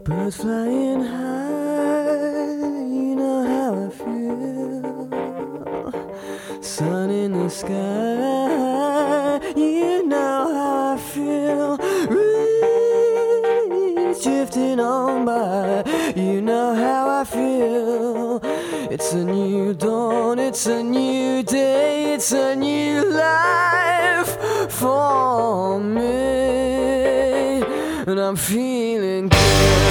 Birds flying high, you know how I feel. Sun in the sky, you know how I feel. Breeze drifting on by, you know how I feel. It's a new dawn, it's a new day, it's a new life for me, and I'm feeling good.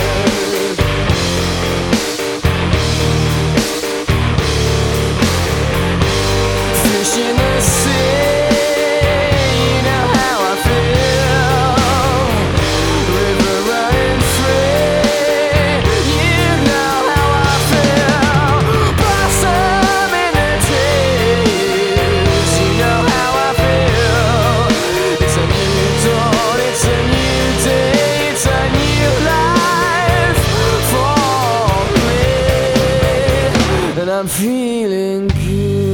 Fish in the sea, you know how I feel. River running free, you know how I feel. Blossom in the trees, you know how I feel. It's a new dawn, it's a new day, it's a new life for me, and I'm feeling good.